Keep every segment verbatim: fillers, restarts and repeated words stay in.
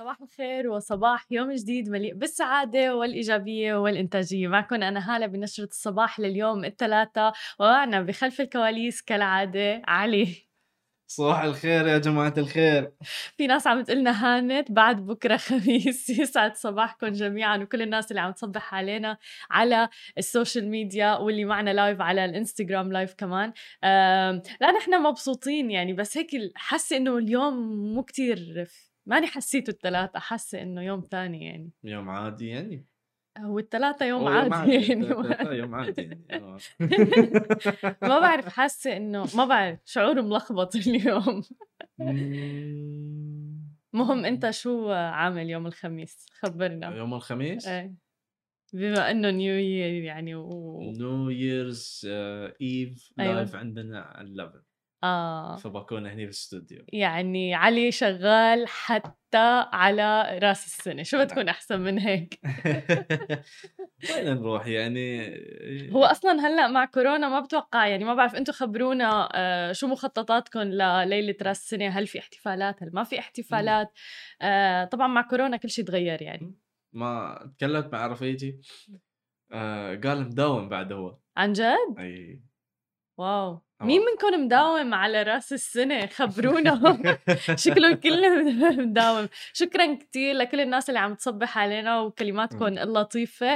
صباح الخير وصباح يوم جديد مليء بالسعادة والإيجابية والإنتاجية. معكم أنا هالة بنشرة الصباح لليوم الثلاثاء، ومعنا بخلف الكواليس كالعادة علي. صباح الخير يا جماعة الخير. في ناس عم تقلنا هانت بعد بكرة خميس. يسعد صباحكم جميعا وكل الناس اللي عم تصبح علينا على السوشيال ميديا واللي معنا لايف على الانستغرام لايف كمان. لا نحن مبسوطين يعني، بس هيك حاسة انه اليوم مو كتير، ماني حسيته الثلاثة، حاسة إنه يوم تاني يعني. يوم عادي يعني. هو الثلاثة يوم هو يوم عادي عادي يعني. الثلاثاء يوم عادي يعني آه. ما بعرف، حاسة إنه ما بعرف، شعور ملخبط اليوم. مهم أنت شو عامل يوم الخميس؟ خبرنا. يوم الخميس إيه، بما إنه نيو يير يعني و... نيو ييرز ايف أيوة. لايف عندنا على الليفل، آه فبكون هني في الاستوديو. يعني علي شغال حتى على راس السنة، شو بتكون أحسن من هيك؟ وين نروح يعني؟ هو أصلا هلأ مع كورونا ما بتوقع يعني، ما بعرف أنتوا خبرونا آه شو مخططاتكم لليلة راس السنة؟ هل في احتفالات؟ هل ما في احتفالات؟ آه طبعا مع كورونا كل شيء تغير يعني. ما تكلمت مع رفيجي آه قال مداوم بعد هو. عن جد؟ اي واو، مين هو. منكم مداوم على راس السنة؟ خبرونا. شكله الكل مداوم. شكرا كتير لكل الناس اللي عم تصبح علينا وكلماتكم اللطيفة.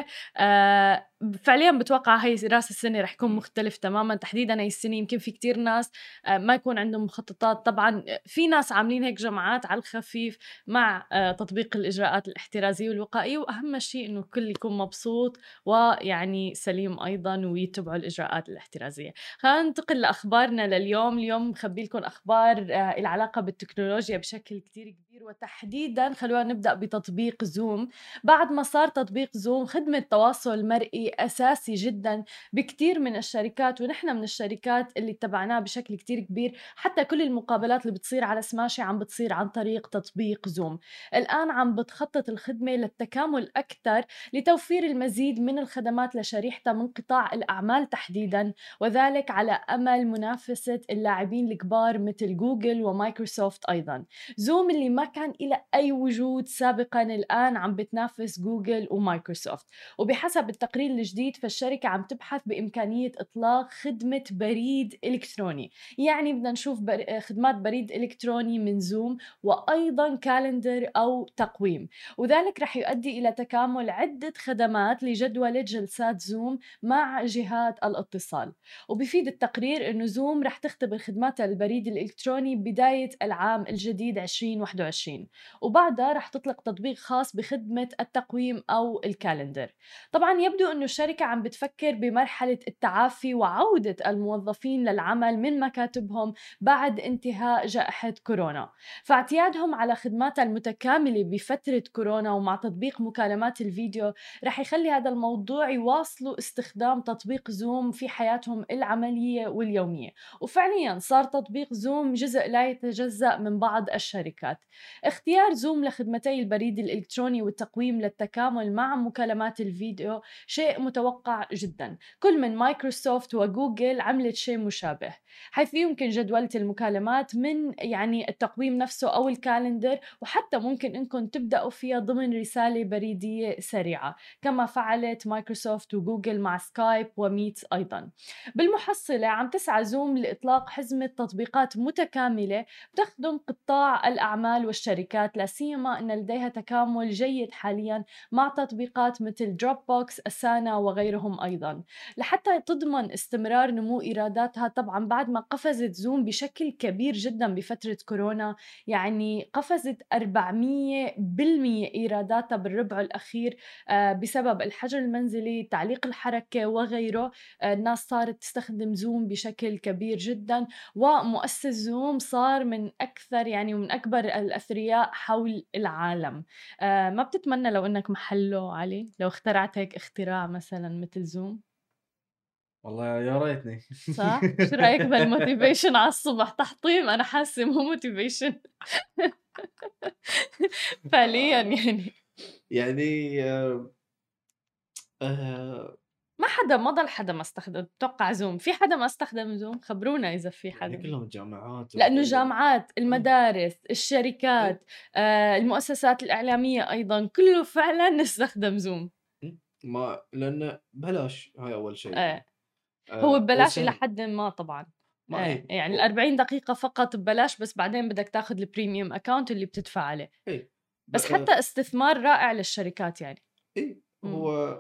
آه فعليا بتوقع هاي راس السنة رح يكون مختلف تماما، تحديدا هاي السنة يمكن في كتير ناس آه ما يكون عندهم مخططات. طبعا في ناس عاملين هيك جمعات على الخفيف مع آه تطبيق الإجراءات الاحترازية والوقائية، وأهم شيء إنه الكل يكون مبسوط ويعني سليم أيضا ويتبعوا الإجراءات الاحترازية. خلينا ننتقل لأخبارنا لليوم. اليوم مخبي لكم أخبار آه العلاقة بالتكنولوجيا بشكل كتير كبير، وتحديدا خلونا نبدأ بتطبيق زوم. بعد ما صار تطبيق زوم خدمة تواصل مرئي أساسي جدا بكتير من الشركات، ونحن من الشركات اللي اتبعناه بشكل كتير كبير، حتى كل المقابلات اللي بتصير على سماشي عم بتصير عن طريق تطبيق زوم. الآن عم بتخطط الخدمة للتكامل أكثر لتوفير المزيد من الخدمات لشريحتها من قطاع الأعمال تحديدا، وذلك على أمل منافسة اللاعبين الكبار مثل جوجل ومايكروسوفت. أيضا زوم اللي ما كان إلى أي وجود سابقا الآن عم بتنافس جوجل ومايكروسوفت. وبحسب التقرير الجديد فالشركة عم تبحث بإمكانية إطلاق خدمة بريد إلكتروني، يعني بدنا نشوف بر... خدمات بريد إلكتروني من زوم، وأيضا كالندر أو تقويم، وذلك رح يؤدي إلى تكامل عدة خدمات لجدولة جلسات زوم مع جهات الاتصال. وبفيد التقرير أنه زوم رح تختبر خدمات البريد الإلكتروني بداية العام الجديد عشرين واحد وعشرين، وبعدها رح تطلق تطبيق خاص بخدمة التقويم أو الكالندر. طبعا يبدو أنه الشركة عم بتفكر بمرحلة التعافي وعودة الموظفين للعمل من مكاتبهم بعد انتهاء جائحة كورونا، فاعتيادهم على خدماتها المتكاملة بفترة كورونا ومع تطبيق مكالمات الفيديو رح يخلي هذا الموضوع يواصلوا استخدام تطبيق زوم في حياتهم العملية واليومية. وفعليا صار تطبيق زوم جزء لا يتجزأ من بعض الشركات. اختيار زوم لخدمتي البريد الإلكتروني والتقويم للتكامل مع مكالمات الفيديو شيء متوقع جدا. كل من مايكروسوفت وجوجل عملت شيء مشابه، حيث يمكن جدولة المكالمات من يعني التقويم نفسه أو الكالندر، وحتى ممكن إنكم تبدأوا فيها ضمن رسالة بريدية سريعة كما فعلت مايكروسوفت وجوجل مع سكايب وميت. أيضا بالمحصلة عم تسعى زوم لإطلاق حزمة تطبيقات متكاملة تخدم قطاع الأعمال والشركات، لا سيما أن لديها تكامل جيد حاليا مع تطبيقات مثل دروب بوكس، أسانا وغيرهم أيضا، لحتى تضمن استمرار نمو إيراداتها. طبعا بعد ما قفزت زوم بشكل كبير جدا بفترة كورونا، يعني قفزت أربعمية بالمية إيراداتها بالربع الأخير بسبب الحجر المنزلي، تعليق الحركة وغيره. الناس صارت تستخدم زوم بشكل كبير جدا، ومؤسس زوم صار من أكثر يعني ومن أكبر الأثرياء حول العالم. ما بتتمنى لو أنك محله علي، لو اخترعت هيك اختراع مثلا مثل زوم؟ والله يا ريتني. صح؟ شو رأيك بالموتيفيشن على الصبح؟ تحطيم، أنا حاسة مو موتيفيشن. فعليا يعني يعني آه آه ما حدا ما ضل حدا ما استخدم بتوقع زوم. في حدا ما استخدم زوم؟ خبرونا إذا في يعني حدا. كلهم الجامعات لأنه وكل ال الجامعات، إيه، المدارس، إيه، الشركات، آآ المؤسسات الإعلامية أيضًا، كلّه فعلًا استخدم زوم. إمم، ما لأنه ببلاش هاي أول شيء. آه. هو آآ ببلاش إلى وسهل، حدٍ ما طبعًا. ما إيه، إيه، يعني و الأربعين دقيقة فقط ببلاش، بس بعدين بدك تاخُد الpremium account اللي بتدفع عليه. إيه، ب بس آآ حتى استثمار رائع للشركات يعني. إيه، إمم. هو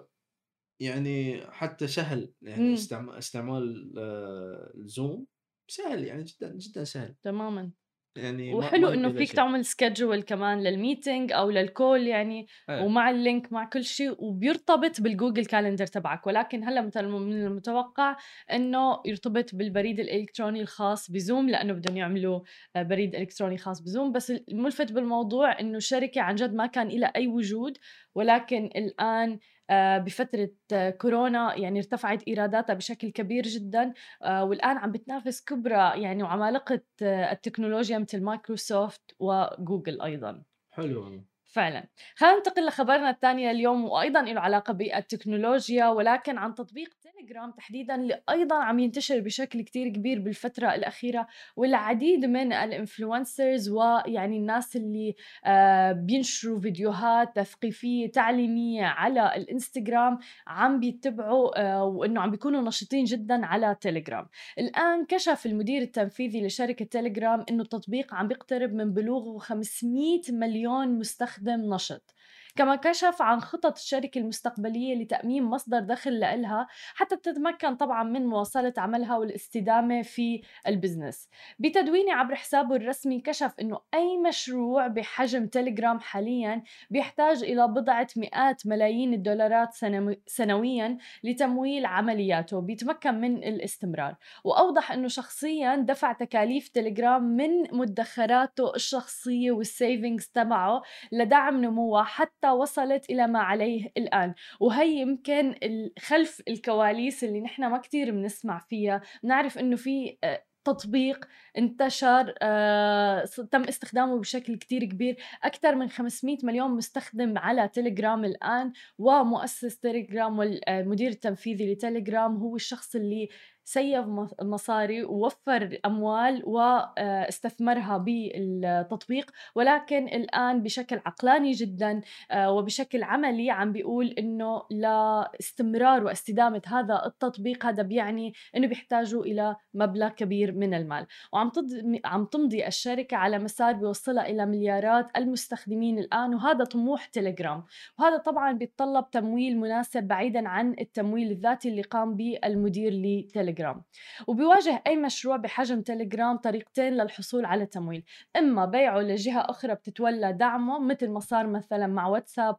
يعني حتى سهل يعني إمم. استعم استعمال آآ الZoom سهل يعني جدًا، جدًا سهل، تمامًا. يعني ما وحلو ما إنه يبي له فيك شيء. تعمل schedule كمان للmeeting أو للcall يعني، إيه، ومع الlink مع كل شي، وبيرتبط بالجوجل كالندر تبعك. ولكن هلّأ مثل من المتوقع إنه يرتبط بالبريد الإلكتروني الخاص بZoom، لإنه بدهم يعملوا آآ بريد إلكتروني خاص بZoom. بس المُلفت بالموضوع إنه الشركة عن جد ما كان إلها أي وجود، ولكن الآن آآ بفترة آه، كورونا يعني ارتفعت إيراداتها بشكل كبير جدًا. آآ والآن عم بتنافس كبرى يعني وعمالقة آه، التكنولوجيا مثل مايكروسوفت وجوجل أيضًا. حلو والله. فعلًا. خلّينا ننتقل لخبرنا التاني لليوم، وأيضًا إله علاقة بالتكنولوجيا، ولكن عن تطبيق تيليجرام تحديدًا، اللي أيضًا عم ينتشر بشكل كتير كبير بالفترة الأخيرة. والعديد من الinfluencers ويعني الناس اللي آآ بينشروا فيديوهات تثقيفية تعليمية على الإنستجرام عم بيتبعوا آآ وإنه عم بيكونوا نشيطين جدًا على تيليجرام. الآن كشف المدير التنفيذي لشركة تيليجرام إنه التطبيق عم بيقترب من بلوغه خمسمية مليون مستخدم نشط. كما كشف عن خطط الشركة المستقبلية لتأمين مصدر دخل لإلها حتى تتمكن طبعا من مواصلة عملها والاستدامة في البزنس. بتدوينه عبر حسابه الرسمي كشف إنه أي مشروع بحجم تيليجرام حاليا بيحتاج إلى بضعة مئات ملايين الدولارات سنو- سنويا لتمويل عملياته بيتمكن من الاستمرار. وأوضح أنه شخصياً دفع تكاليف تليجرام من مدخراته الشخصية والسيفينجز تبعه لدعم نموه حتى وصلت إلى ما عليه الآن. وهي يمكن ال- خلف الكواليس اللي نحن ما كتير بنسمع فيها. نعرف أنه في آه، تطبيق انتشر آه، س- تم استخدامه بشكل كتير كبير. أكثر من خمسمية مليون مستخدم على تليجرام الآن. ومؤسس تليجرام والمدير التنفيذي لتليجرام هو الشخص اللي سيّف مص مصاري ووفّر أموال واستثمرها بالتطبيق. ولكن الآن بشكل عقلاني جدًا آآ وبشكل عملي عم بيقول إنه لاستمرار واستدامة هذا التطبيق، هذا بيعني إنه بيحتاجوا إلى مبلغ كبير من المال. وعم تض عم تمضي الشركة على مسار بيوصّلها إلى مليارات المستخدمين الآن، وهذا طموح تليجرام. وهذا طبعًا بيتطلب تمويل مناسب بعيدًا عن التمويل الذاتي اللي قام به المدير لتليجرام. وبيواجه أي مشروع بحجم تليجرام طريقتين للحصول على تمويل: إما بيعه لجهة أخرى بتتولى دعمه مثل ما صار مثلا مع واتساب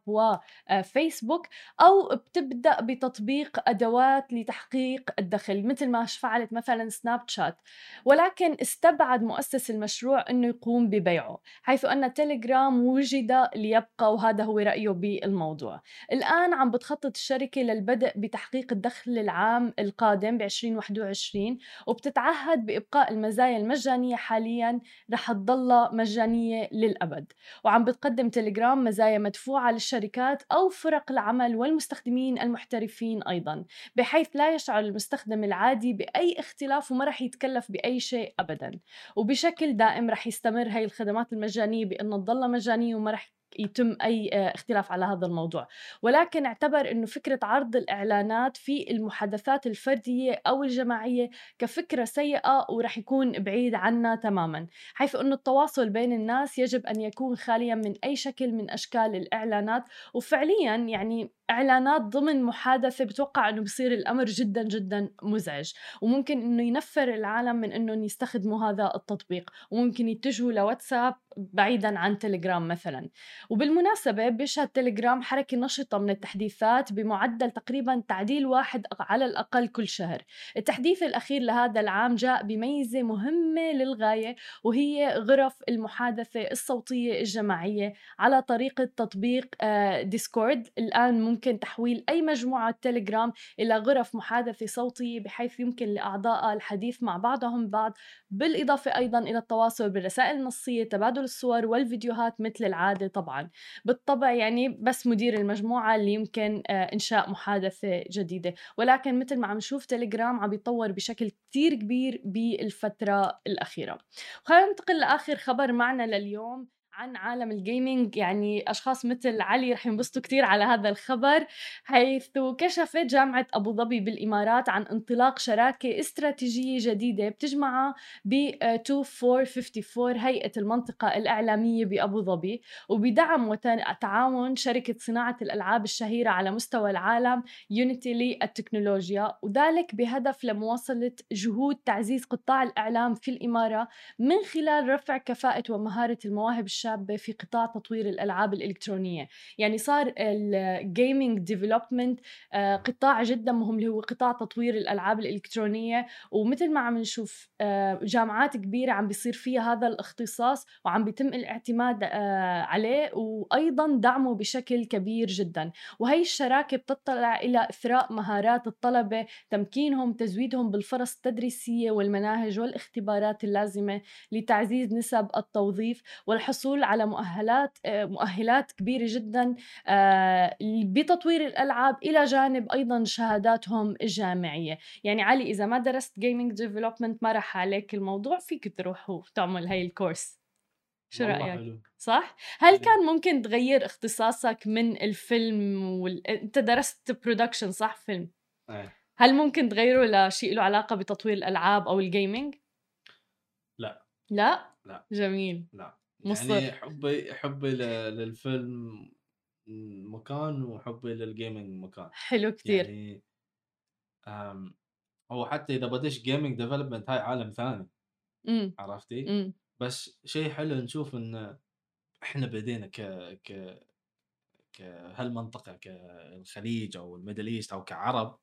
وفيسبوك، أو بتبدأ بتطبيق أدوات لتحقيق الدخل مثل ما فعلت مثلا سناب شات. ولكن استبعد مؤسس المشروع أنه يقوم ببيعه، حيث أن تليجرام وجد ليبقى، وهذا هو رأيه بالموضوع. الآن عم بتخطط الشركة للبدء بتحقيق الدخل العام القادم ب عشرين واحد وعشرين، وبتتعهد بإبقاء المزايا المجانية حالياً رح تضلها مجانية للأبد. وعم بتقدم تليجرام مزايا مدفوعة للشركات أو فرق العمل والمستخدمين المحترفين أيضاً، بحيث لا يشعر المستخدم العادي بأي اختلاف وما رح يتكلف بأي شيء أبداً. وبشكل دائم رح يستمر هاي الخدمات المجانية بأنه تضلها مجانية وما رح يتم أي آه، اختلاف على هذا الموضوع. ولكن اعتبر أنه فكرة عرض الإعلانات في المحادثات الفردية أو الجماعية كفكرة سيئة ورح يكون بعيد عنا تماما، حيث أنه التواصل بين الناس يجب أن يكون خاليا من أي شكل من أشكال الإعلانات. وفعليا يعني إعلانات ضمن محادثة بتوقع أنه بصير الأمر جدا جدا مزعج، وممكن أنه ينفر العالم من أنه يستخدموا هذا التطبيق، وممكن يتجهوا لواتساب بعيدا عن تليجرام مثلا. وبالمناسبة بيشهد تليجرام حركة نشطة من التحديثات بمعدل تقريبا تعديل واحد على الأقل كل شهر. التحديث الأخير لهذا العام جاء بميزة مهمة للغاية، وهي غرف المحادثة الصوتية الجماعية على طريقة تطبيق ديسكورد. الآن ممكن يمكن تحويل أي مجموعة تليجرام إلى غرف محادثة صوتية بحيث يمكن لأعضائها الحديث مع بعضهم بعض، بالإضافة أيضا إلى التواصل بالرسائل النصية، تبادل الصور والفيديوهات مثل العادة. طبعا بالطبع يعني بس مدير المجموعة اللي يمكن إنشاء محادثة جديدة، ولكن مثل ما عم نشوف تليجرام عم بيتطور بشكل كتير كبير بالفترة الأخيرة. خلينا ننتقل لآخر خبر معنا لليوم عن عالم الجيمنج. يعني أشخاص مثل علي رح ينبسطوا كتير على هذا الخبر، حيث كشفت جامعة أبو ظبي بالإمارات عن انطلاق شراكة استراتيجية جديدة بتجمعها ب أربعة آلاف وأربعمية وخمسة وأربعين هيئة المنطقة الإعلامية بأبو ظبي، وبدعم وتعاون شركة صناعة الألعاب الشهيرة على مستوى العالم يونيتي للتكنولوجيا، وذلك بهدف لمواصلة جهود تعزيز قطاع الإعلام في الإمارة من خلال رفع كفاءة ومهارة المواهب الشابة في قطاع تطوير الألعاب الإلكترونية. يعني صار الجيمنج ديفلوبمنت قطاع جدا مهم اللي هو قطاع تطوير الألعاب الإلكترونية، ومثل ما عم نشوف آه، جامعات كبيرة عم بيصير فيها هذا الاختصاص وعم بيتم الاعتماد آه، عليه وأيضا دعمه بشكل كبير جدا. وهي الشراكة بتطلع إلى إثراء مهارات الطلبة، تمكينهم، تزويدهم بالفرص التدريسية والمناهج والاختبارات اللازمة لتعزيز نسب التوظيف والحصول على مؤهلات مؤهلات كبيرة جدا بتطوير الألعاب إلى جانب أيضا شهاداتهم الجامعية. يعني علي إذا ما درست جيمنج ديفلوبمنت ما رح عليك الموضوع، فيك تروح وتعمل هاي الكورس. شو والله رأيك؟ حلو. صح؟ هل كان ممكن تغير اختصاصك من الفيلم وال... انت درست برودكشن صح فيلم؟ ايه. هل ممكن تغيره لشيء له علاقة بتطوير الألعاب أو الجيمنج؟ لا لا؟ لا جميل. لا يعني مصر. حبي حبي ل- للفيلم مكان، وحبي للجيمنج مكان. حلو كتير. يعني أم هو حتى اذا بدش جيمنج ديفلوبمنت هاي عالم ثاني، امم عرفتي؟ امم بس شيء حلو نشوف ان احنا بدينا ك ك كهالمنطقه كالخليج او الميدل ايست او كعرب،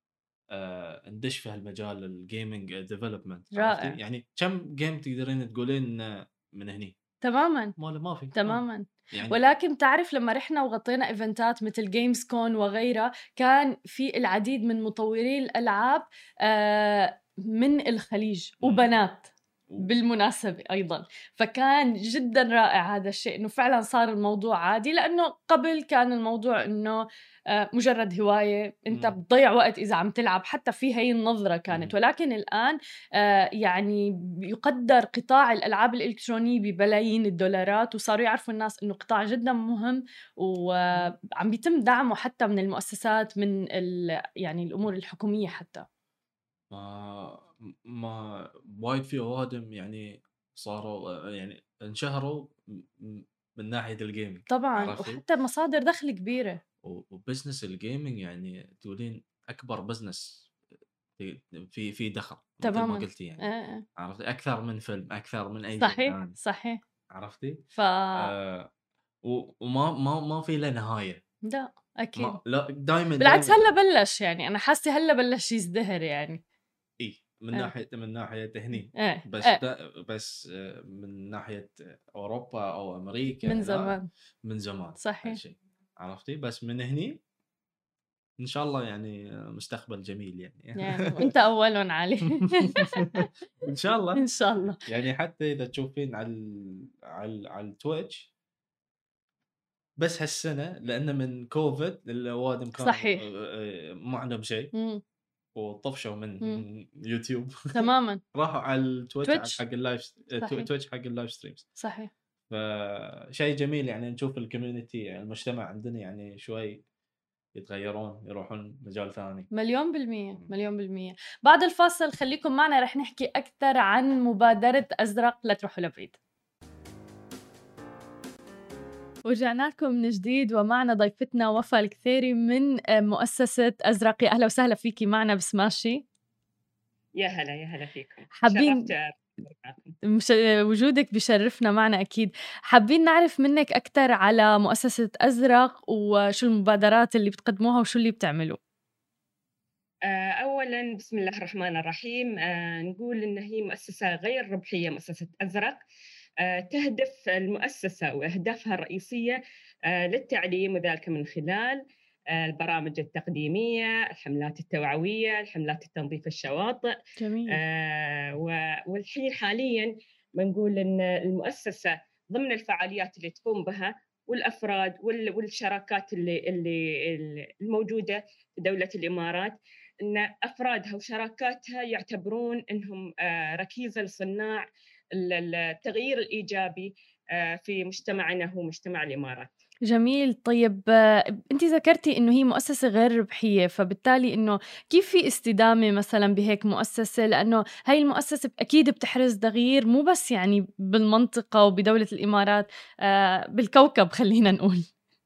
آه ندش في هالمجال الجيمنج ديفلوبمنت. عرفتي؟ رائع. يعني كم جيم تقدرين تقولين آه، من هني؟ تماما ما ما في ما في تماما. يعني. ولكن تعرف لما رحنا وغطينا ايفنتات مثل جيمز كون وغيرها، كان في العديد من مطوري الألعاب آه، من الخليج وبنات بالمناسبة أيضا. فكان جدا رائع هذا الشيء، إنه فعلا صار الموضوع عادي، لأنه قبل كان الموضوع إنه آه، مجرد هواية أنت مم. بتضيع وقت إذا عم تلعب، حتى في هي النظرة كانت. مم. ولكن الآن آه، يعني يقدر قطاع الألعاب الإلكترونية ببلايين الدولارات، وصاروا يعرفوا الناس إنه قطاع جدا مهم وعم بيتم دعمه حتى من المؤسسات، من يعني الأمور الحكومية حتى. ما ما وايد في اوادم يعني صاروا يعني انشهروا م- م- من ناحيه الجيمنج. طبعا، عرفتي؟ وحتى مصادر دخل كبيرة. و- وبزنس الجيمنج يعني تقولين اكبر بزنس في في في دخل مثل ما تماما. قلتي يعني. آه. عرفتي؟ اكثر من فيلم، اكثر من اي شيء صحيح ثاني. صحيح. عرفتي؟ ف آه و- وما ما ما في له نهايه. لا ما أكيد. لا دائما بالعكس دائما. هلا بلش، يعني أنا حاسة هلا بلش يزدهر يعني. اي من آه. ناحيه من ناحيه هني. آه. بس آه. دا بس آه، من ناحيه اوروبا او امريكا من هناك زمان. من زمان صحيح. هالشيء. عرفتي؟ بس من هني ان شاء الله يعني مستقبل جميل يعني. يعني وأنت أولهم علي. ان شاء إن الله. شاء الله. يعني حتى اذا تشوفين على ال- على ال- على التويتش، بس هالسنه لان من كوفيد الاوادم كانوا صحيح. آه، آه، ما عندهم شيء مم. وطفشوا من مم. يوتيوب. تماما. راحوا على التويتش على حق تويتش. اللايف صحيح تويتش حق اللايف ستريمز. صحيح. فشيء جميل يعني نشوف الكوميونتي يعني المجتمع عندنا يعني شوي يتغيرون يروحون مجال ثاني. مليون بالمية مليون بالمية. بعد الفاصل خليكم معنا، رح نحكي أكثر عن مبادرة أزرق. لا تروحوا لبعيد. ورجعنا لكم من جديد ومعنا ضيفتنا وفاء الكثيري من مؤسسة أزرق. يا أهلا وسهلا فيكي معنا بسماشي. يا هلا يا هلا فيكم. حابين شرفت أكون معكم. مش... وجودك بشرفنا معنا أكيد. حابين نعرف منك أكثر على مؤسسة أزرق وشو المبادرات اللي بتقدموها وشو اللي بتعملوا. آه، أولاً بسم الله الرحمن الرحيم. آه، نقول إن هي مؤسسة غير ربحية، مؤسسة أزرق. آه، تهدف المؤسسة وأهدافها الرئيسية آه، للتعليم، وذلك من خلال آه، البرامج التقديمية، الحملات التوعوية، الحملات التنظيف الشواطئ. جميل. آه، و- والحين حاليا بنقول أن المؤسسة ضمن الفعاليات اللي تقوم بها والأفراد وال- والشراكات اللي, اللي اللي الموجودة في دولة الإمارات، أن أفرادها وشراكاتها يعتبرون أنهم آه، ركيزة لصناع ال- التغيير الإيجابي آه، في مجتمعنا هو مجتمع الإمارات. جميل. طيب آه، أنتِ ذكرتِ إنه هي مؤسسة غير ربحية، فبالتالي إنه كيف في استدامة مثلًا بهيك مؤسسة؟ لأنه هاي المؤسسة أكيد بتحرز تغيير مو بس يعني بالمنطقة وبدولة الإمارات، آآ بالكوكب خلّينا نقول.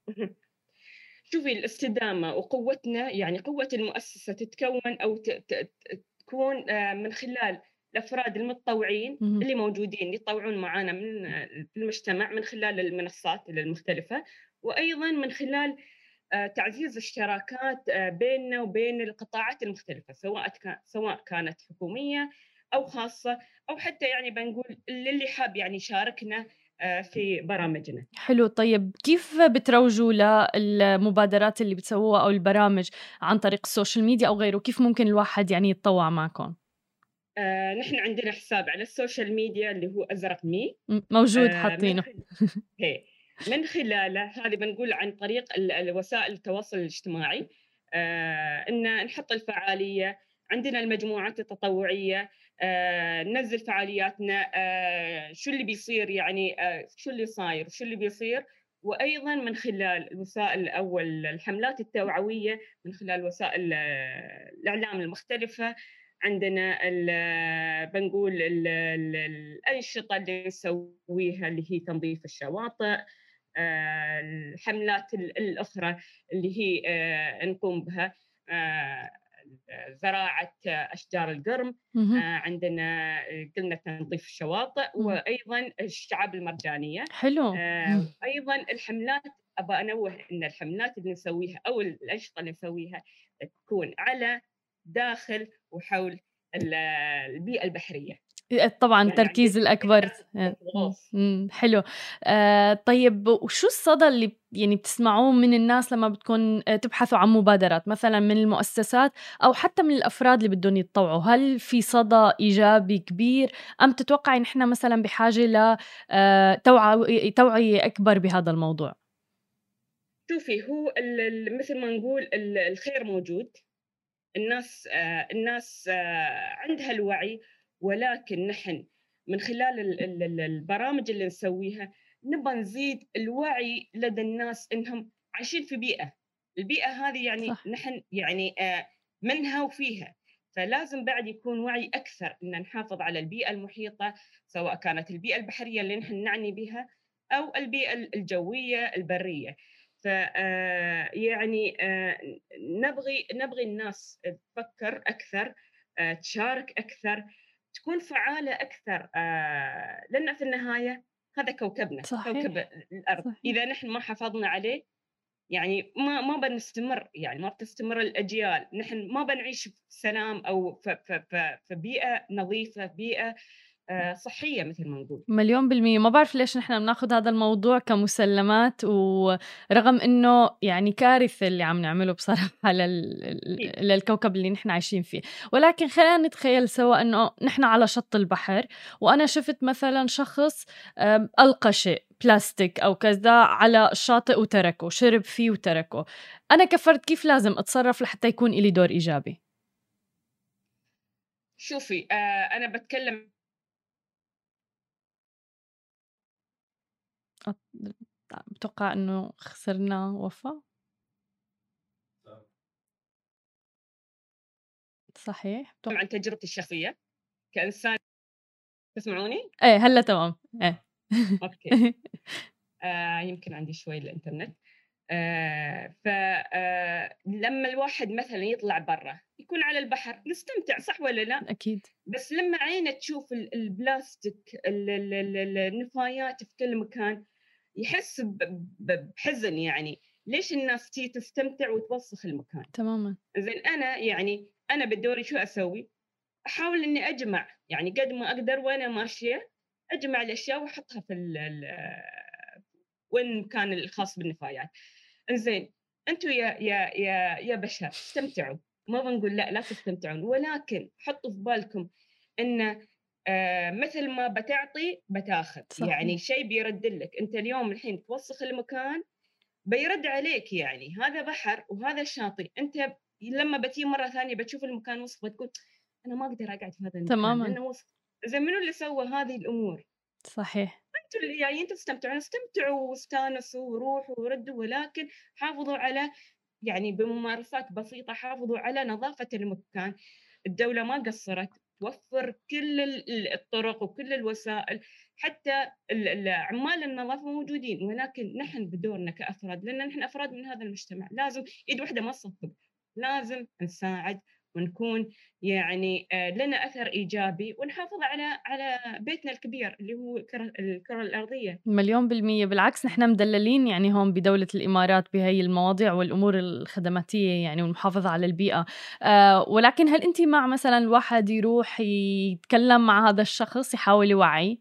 شوفي الاستدامة وقوتنا، يعني قوة المؤسسة تتكون أو ت- ت- تكون آه، من خلال الأفراد المتطوعين اهم. اللي موجودين يتطوعون معنا من آه، في المجتمع من خلال المنصات المختلفة، وأيضا من خلال آه، تعزيز الشراكات آه، بيننا وبين القطاعات المختلفة، سواء كان سواء كانت حكومية أو خاصة، أو حتى يعني بنقول للي حاب يعني يشاركنا آه، في برامجنا. حلو. طيب كيف بتروجوا للمبادرات اللي بتسووها أو البرامج عن طريق السوشيال ميديا أو غيره؟ كيف ممكن الواحد يعني يتطوع معكم؟ آه، نحن عندنا حساب على السوشيال ميديا اللي هو أزرق مي. م موجود آه، من حاطينه. خل... هي من خلاله هذه بنقول عن طريق ال- ال- وسائل التواصل الاجتماعي، آه، إن نحط الفعالية عندنا، المجموعات التطوعية، آه، ننزل فعالياتنا، آه، شو اللي بيصير يعني، آه، شو اللي صاير شو اللي بيصير. وأيضا من خلال الوسائل أو الحملات التوعوية من خلال وسائل آه، الإعلام المختلفة. عندنا ال- بنقول ال- ال- الأنشطة اللي نسويها اللي هي تنظيف الشواطئ، آه، الحملات ال- الأخرى اللي هي آه، نقوم بها، آه، زراعة أشجار القرم، آه، اهم. عندنا قلنا تنظيف الشواطئ، إمم. وأيضا الشعاب المرجانية. حلو. آه، وأيضا الحملات، أبغى أنوه أن الحملات اللي نسويها أو الأنشطة اللي نسويها تكون على داخل وحول ال- البيئة البحرية، أ طبعًا يعني التركيز عندنا الأكبر. بيئة آآ إمم، الغوص. إمم، حلو. آآ طيب وشو الصدى اللي ب يعني بتسمعوه من الناس لمّا بدكم آآ تبحثوا عن مبادرات، مثلًا من المؤسسات أو حتى من الأفراد اللي بدّن يتطوعوا؟ هل في صدى إيجابي كبير أم تتوقعي نحن مثلًا بحاجة ل آآ توعو توعية أكبر بهذا الموضوع؟ شوفي، هو ال- ال- مثل ما نقول ال- الخير موجود، الناس آه، الناس آه، عندها الوعي، ولكن نحن من خلال ال- ال- ال- البرامج اللي نسويها نبغى نزيد الوعي لدى الناس انهم عايشين في بيئة، البيئة هذه يعني صح. نحن يعني آه، منها وفيها، فلازم بعد يكون وعي أكثر إن نحافظ على البيئة المحيطة، سواء كانت البيئة البحرية اللي نحن نعني بها أو البيئة الجوية البرية. ف آه، يعني آه، نبغي نبغي الناس تفكر أكثر، آه، تشارك أكثر، تكون فعالة أكثر، آه، لأن في النهاية هذا كوكبنا، كوكب صحيح. الأرض، صحيح. إذا نحن ما حافظنا عليه يعني ما ما بنستمر، يعني ما بتستمر الأجيال، نحن ما بنعيش في سلام أو في, في, في, في بيئة نظيفة، بيئة آه، صحية مثل ما نقول. مليون بالمية. ما بعرف ليش نحن بناخد هذا الموضوع كمسلمات، ورغم إنه يعني كارثة اللي عم نعمله بصراحة لل... أكيد. للكوكب اللي نحن عايشين فيه. ولكن خلينا نتخيل سوا إنه نحن على شط البحر، وأنا شفت مثلا شخص أم، ألقى شيء بلاستيك أو كذا على الشاطئ وتركه، شرب فيه وتركه. أنا كفرد كيف لازم أتصرف لحتى يكون إلي دور إيجابي؟ شوفي، آه، أنا بتكلم. أت- بتوقع إنه خسرنا وفاء. صحيح بتوقع. عن تجربتي الشخصية كإنسان. تسمعوني؟ ايه هلا تمام. ايه. أوكي. آه، يمكن عندي شوي الإنترنت. آه، فلما الواحد مثلا يطلع برا يكون على البحر يستمتع، صح ولا لا؟ اكيد. بس لما عينه تشوف ال- البلاستيك، ال- ال- ال- النفايات في كل مكان، يحس ب- ب- بحزن، يعني ليش الناس تي تستمتع وتوسخ المكان؟ تماما. زين انا يعني انا بدوري شو اسوي؟ احاول اني اجمع يعني قد ما اقدر وانا ماشيه، اجمع الاشياء واحطها في ال- ال- وين كان الخاص بالنفايات. زين، أنتم يا يا يا يا بشر استمتعوا، ما بنقول لأ لا تستمتعون، ولكن حطوا في بالكم إن آآ مثل ما بتعطي بتاخذ، صحيح. يعني شيء بيرد لك، أنت اليوم الحين توسخ المكان بيرد عليك، يعني هذا بحر وهذا شاطئ، أنت لمّا بتيجي مرة ثانية بتشوف المكان وسخ بتقول أنا ما أقدر أقعد في هذا المكان تمامًا. لأنه وسخ، زين منو اللي سوى هذه الأمور؟ صحيح. أنتم اللي جايين تستمتعون، استمتعوا واستانسوا وروحوا وردوا، ولكن حافظوا على يعني بممارسات بسيطة حافظوا على نظافة المكان. الدولة ما قصرت، توفر كل ال- ال- الطرق وكل الوسائل، حتى ال- ال- عمال النظافة موجودين، ولكن نحن بدورنا كأفراد، لأن نحن أفراد من هذا المجتمع، لازم إيد واحدة ما تصفق، لازم نساعد ونكون يعني آه، لنا أثر إيجابي، ونحافظ على على بيتنا الكبير اللي هو كرة- الكرة الأرضية. مليون بالمية. بالعكس نحن مدللين يعني هون بدولة الإمارات بهاي المواضيع والأمور الخدماتية يعني والمحافظة على البيئة. أه ولكن هل أنت مع مثلا الواحد يروح يتكلم مع هذا الشخص يحاول يوعي؟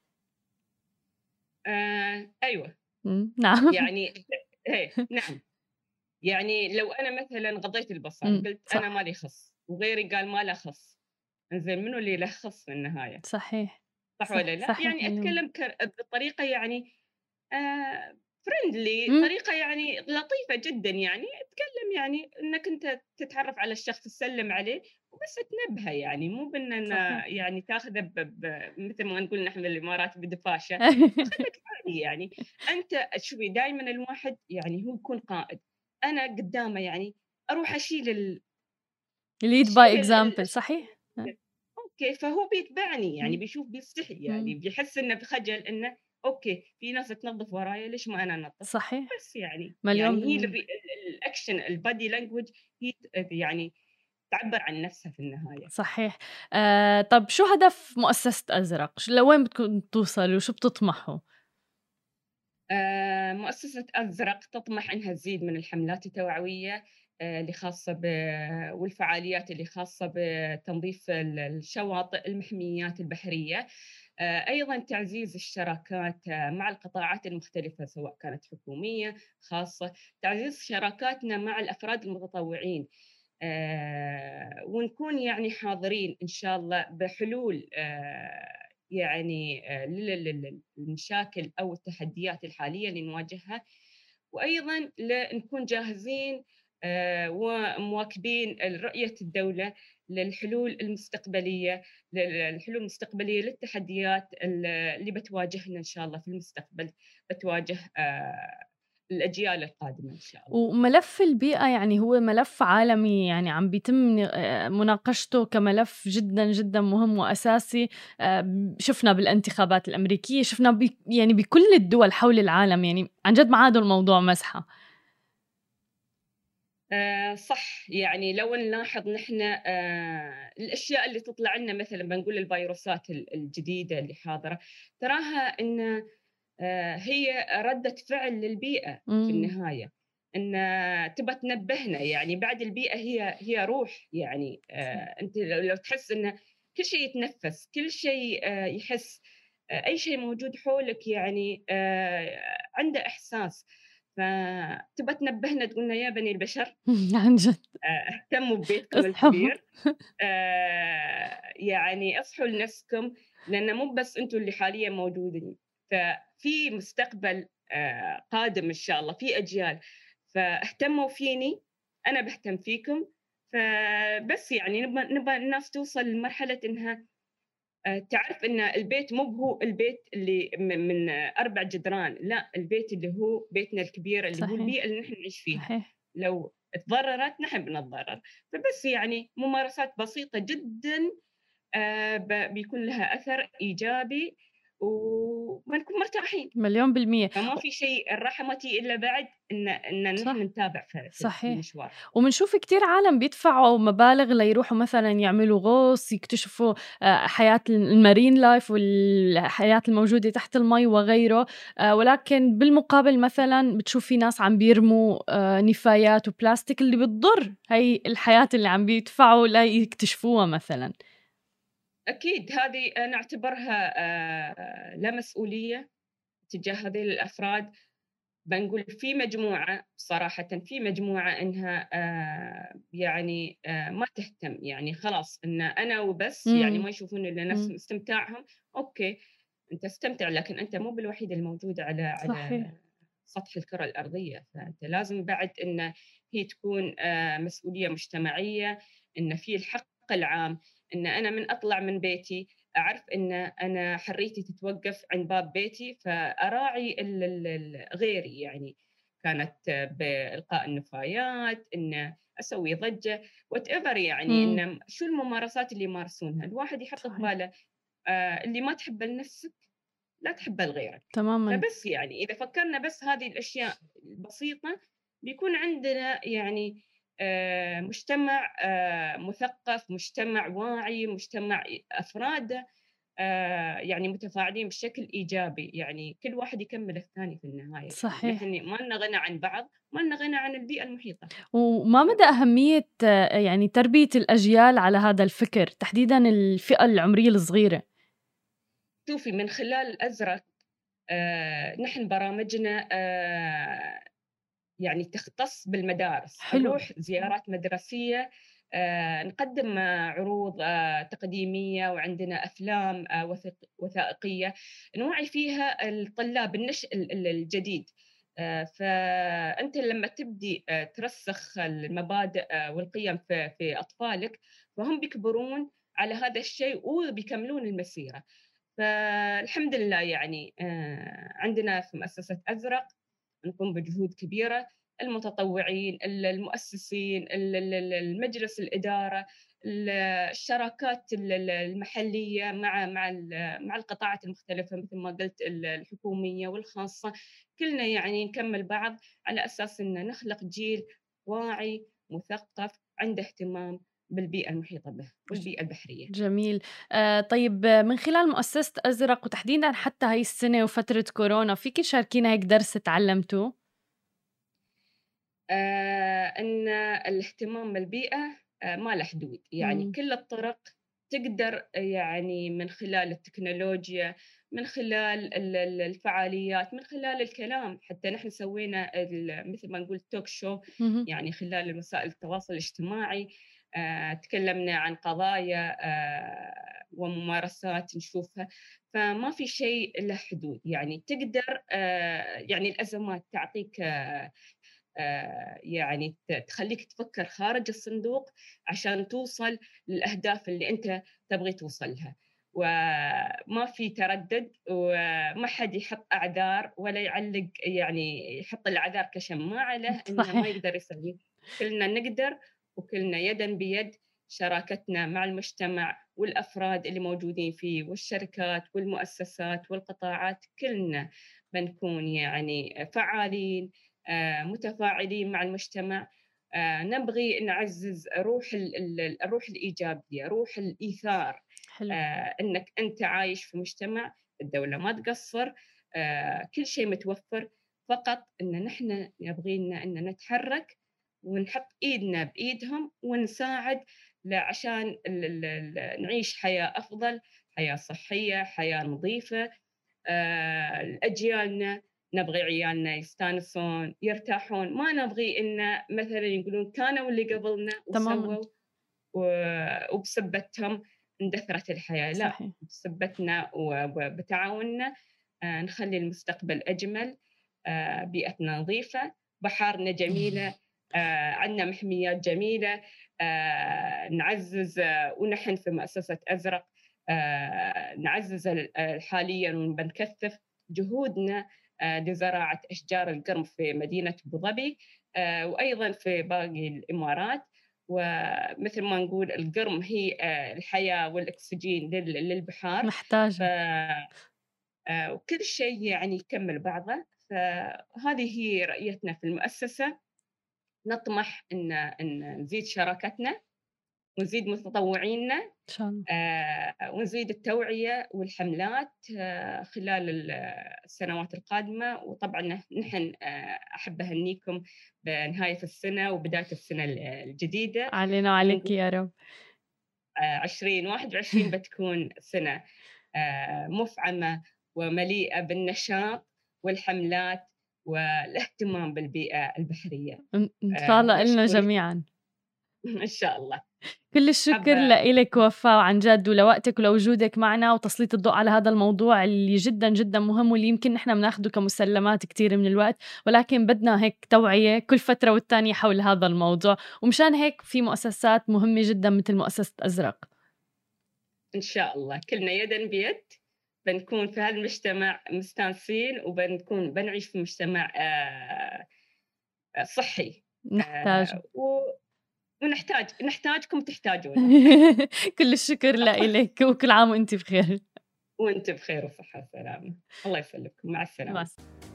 آه أيوة. مم، نعم. يعني إيه نعم، يعني لو أنا مثلا غضيت البصر مم، قلت أنا صح. مالي خص وغيري قال ما له خص، إنزين منو اللي له خص في النهاية؟ صحيح. صح ولا صح لا؟ صحيح يعني مليون. أتكلم ك- بطريقة يعني آه فريندلي، مم، طريقة يعني لطيفة جدا، يعني أتكلم يعني إنك أنت تتعرف على الشخص تسلم عليه وبس تنبهه، يعني مو بأن صحيح. يعني تاخذه ب- ب- مثل ما نقول نحن بالإمارات بدفاشة، خليك عادي يعني. أنت شوفي دائما الواحد يعني هو يكون قائد، أنا قدامه يعني أروح أشيل ال... lead by أشيل ال... example. الأشياء. صحيح. أوكي، فهو بيتبعني يعني مم، بيشوف بيستحي، مم، يعني بيحس إنه بخجل إنه أوكي في ناس تنظف ورايا ليش ما أنا أنظف؟ صحيح بس يعني مليون يعني هي بالمية. الري- ال- الأكشن البادي لانجوج هي ت- يعني تعبر عن نفسها في النهاية. صحيح. آه، طب شو هدف مؤسسة أزرق؟ شو- لوين بدكم توصلوا؟ شو بتطمحوا؟ آه، مؤسسة أزرق تطمح أنها تزيد من الحملات التوعوية آه، اللي خاصة ب... والفعاليات اللي خاصة بتنظيف ال- الشواطئ المحميات البحرية، آه، أيضا تعزيز الشراكات آه، مع القطاعات المختلفة سواء كانت حكومية خاصة، تعزيز شراكاتنا مع الأفراد المتطوعين، آه، ونكون يعني حاضرين إن شاء الله بحلول آه، يعني آه، لل- لل- للمشاكل أو التحديات الحالية اللي نواجهها، وأيضا نكون جاهزين آه، ومواكبين رؤية الدولة للحلول المستقبلية، للحلول المستقبلية للتحديات اللي بتواجهنا إن شاء الله في المستقبل، بتواجه آه، الأجيال القادمة إن شاء الله. وملف البيئة يعني هو ملف عالمي يعني عم بيتم آه، مناقشته كملف جدا جدا مهم وأساسي. آه، شفنا بالانتخابات الأمريكية، شفنا بي يعني بكل الدول حول العالم، يعني عن جد ما عادوا الموضوع مزحة. آه صح، يعني لو نلاحظ نحن آه الأشياء اللي تطلع لنا مثلا بنقول الفيروسات ال- الجديدة اللي حاضرة، تراها إن آه هي ردة فعل للبيئة في مم. النهاية، إن تبى تنبهنا، يعني بعد البيئة هي هي روح، يعني آه أنت لو لو تحس إن كل شيء يتنفس، كل شيء آه يحس، آه أي شيء موجود حولك يعني آه عنده إحساس، فتبى تنبهنا تقولنا يا بني البشر عن جد آه، اهتموا ببيتكم اصحوا. الكبير، آه، يعني اصحوا لنفسكم، لأن مو بس أنتم اللي حاليا موجودين، ففي مستقبل آه، قادم إن شاء الله، في أجيال، فاهتموا فيني أنا بهتم فيكم، فبس يعني نبغى نبغى الناس توصل لمرحلة إنها آه، تعرف إن البيت مو هو البيت اللي من من أربع جدران، لا البيت اللي هو بيتنا الكبير اللي هو صحيح البيئة اللي نحن نعيش فيها، صحيح. لو تضررت نحن بنتضرر، فبس يعني ممارسات بسيطة جدا آه، ب- بيكون لها أثر إيجابي وبنكون مرتاحين، مليون بالمية. فما في شيء الراحة ما تيجي إلا بعد إن إن نحن صح نتابع في في في صحيح. المشوار. ومنشوف كتير عالم بيدفعوا مبالغ ليروحوا مثلا يعملوا غوص، يكتشفوا آه، حياة المارين لايف والحياة الموجودة تحت المي وغيره. آه، ولكن بالمقابل مثلا بتشوف في ناس عم بيرموا آه، نفايات وبلاستيك اللي بتضر هاي الحياة اللي عم بيدفعوا لا يكتشفوها مثلا. أكيد هذه نعتبرها آه، لا مسؤولية تجاه هذه الأفراد، بنقول في مجموعة صراحةً في مجموعة إنها آآ يعني آآ ما تهتم، يعني خلاص إن أنا وبس، يعني إمم، ما يشوفون إلا نفس إمم، استمتاعهم. أوكي، أنت استمتع، لكن أنت مو بالوحيد الموجود على على صحيح، سطح الكرة الأرضية، فأنت لازم بعد إن هي تكون آآ مسؤولية مجتمعية، إن في الحق العام، إن أنا من أطلع من بيتي أعرف إن أنا حريتي تتوقف عند باب بيتي، فأراعي ال ال ال غيري يعني، كانت بإلقاء النفايات، إن أسوي ضجة whatever، يعني إمم، إن شو الممارسات اللي يمارسونها، الواحد يحط في صحيح، باله آآ اللي ما تحبه لنفسك لا تحبه لغيرك. تمامًا، فبس يعني إذا فكرنا بس هذه الأشياء البسيطة بيكون عندنا يعني آآ مجتمع آآ مثقف، مجتمع واعي، مجتمع أفراده آآ يعني متفاعلين بشكل إيجابي، يعني كل واحد يكمّل الثاني في النهاية، يعني صحيح. نحن ما لنا غنى عن بعض، ما لنا غنى عن البيئة المحيطة. وما مدى فبس. أهمية آه، يعني تربية الأجيال على هذا الفكر، تحديدًا الفئة العمرية الصغيرة؟ شوفي من خلال الأزرق آآ نحن برامجنا آآ يعني تختص بالمدارس، حلو، نروح زيارات مدرسية، آآ نقدّم آه، عروض آآ تقديمية، وعندنا أفلام آآ وثق وثائقية نوعي فيها الطلاب النشء ال ال الجديد. آآ فأنت لمّا تبدي آآ ترسّخ المبادئ آه، والقيم في في أطفالك، فهم بيكبرون على هذا الشيء وبيكملون المسيرة. فالحمد لله يعني آآ عندنا في مؤسسة أزرق نقوم بجهود كبيرة، المتطوعين، ال المؤسسين، ال ال ال المجلس الإدارة، ال الشراكات ال ال المحلية مع مع ال مع القطاعات المختلفة مثل ما قلت ال الحكومية والخاصة، كلنا يعني نكمّل بعض على أساس إن نخلق جيل واعي، مثقف، عنده اهتمام بالبيئة المحيطة به ج والبيئة البحرية. جميل. آآ طيب آه، من خلال مؤسسة أزرق وتحديدًا حتى هاي السنة وفترة كورونا، فيكِ تشاركينا هيك درس اتعلمتوه؟ آآ إن الاهتمام بالبيئة آآ ما له حدود، يعني إمم، كل الطرق تقدر يعني من خلال التكنولوجيا، من خلال ال ال الفعاليات، من خلال الكلام، حتى نحن سوينا ال مثل ما نقول talk show، اهم، يعني خلال وسائل التواصل الاجتماعي، آآ تكلمنا عن قضايا آآ وممارسات نشوفها، فما في شيء له حدود، يعني تقدر آآ يعني الأزمات تعطيك آه، آآ يعني ت تخلّيك تفكّر خارج الصندوق عشان توصل للأهداف اللي أنت تبغي توصل لها، وما في تردُّد، وما حد يحط أعذار ولا يعلّق يعني يحط الأعذار كشماعة له إنه ما صحيح، يقدر يسوي، كلنا نقدر وكلنا يدًا بيد، شراكتنا مع المجتمع والأفراد اللي موجودين فيه والشركات والمؤسسات والقطاعات، كلنا بنكون يعني فعّالين آآ متفاعلين مع المجتمع، آآ نبغي نعزّز روح ال ال الروح الإيجابية، روح الإيثار، حلو، آآ إنك أنت عايش في مجتمع، الدولة ما تقصّر، آآ كل شيء متوفّر، فقط إن نحن يبغينا إن نتحرّك ونحط إيدنا بإيدهم ونساعد ل عشان ال ال ال نعيش حياة أفضل، حياة صحية، حياة نظيفة. آآ لأجيالنا، نبغي عيالنا يستانسون، يرتاحون، ما نبغي إن مثلًا يقولون كانوا اللي قبلنا تمامًا، وسووا و وبسبتهم اندثرت الحياة، لأ، صحيح، بسبتنا وبتعاوننا آآ نخلّي المستقبل أجمل، آآ بيئتنا نظيفة، بحارنا جميلة، آآ عندنا محميات جميلة، آآ نعزّز آه، ونحن في مؤسسة أزرق آآ نعزّز ال آآ حاليًا وبنكثّف جهودنا آآ لزراعة أشجار القرم في مدينة أبو ظبي، آآ وأيضًا في باقي الإمارات، ومثل ما نقول القرم هي آآ الحياة والأكسجين لل للبحار، ف محتاجة. آآ وكل شيء يعني يكمّل بعضه، فهذه هي رؤيتنا في المؤسسة، نطمح إن إن نزيد شراكتنا ونزيد متطوعيننا، إن شاء الله. آآ ونزيد التوعية والحملات آآ خلال ال السنوات القادمة، وطبعًا نح نحن آآ أحب أهنيكم بنهاية السنة وبداية السنة ال الجديدة، علينا وعليكِ ونقول يا رب. آآ عشرين واحد وعشرين بتكون سنة آآ مفعمة ومليئة بالنشاط والحملات والاهتمام بالبيئة البحرية. إن شاء الله إلنا نشكرك. جميعا. إن شاء الله. كل الشكر حابة لإلك وفاء عن جد، ولوقتك ولوجودك معنا وتسليط الضوء على هذا الموضوع اللي جدا جدا مهم، واللي يمكن نحن بناخده كمسلمات كتير من الوقت، ولكن بدنا هيك توعية كل فترة والتانية حول هذا الموضوع. ومشان هيك في مؤسسات مهمة جدا مثل مؤسسة أزرق. إن شاء الله كلنا يدا بيد بنكون في هذا المجتمع مستانسين، وبنكون بنعيش في مجتمع آه، آه، صحي. نحتاج آه، و... ونحتاج نحتاجكم تحتاجون. كل الشكر لإلك، وكل عام وانت بخير. وانت بخير وصحة وسلامة. الله يسلمكم. مع السلامة. بس.